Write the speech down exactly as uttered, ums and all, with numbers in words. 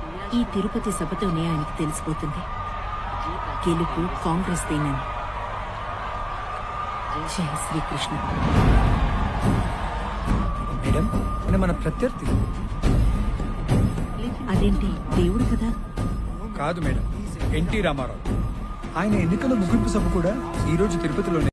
ఈ తిరుపతి సభతోనే ఆయనకి తెలిసిపోతుంది గెలుపు కాంగ్రెస్ దేనని. జై శ్రీకృష్ణ. మేడం ఆయన మన ప్రత్యర్థి. అదేంటి దేవుడు కదా? కాదు మేడం, ఎన్టీ రామారావు. ఆయన ఎన్నికల ముగింపు సభ కూడా ఈ రోజు తిరుపతిలోనే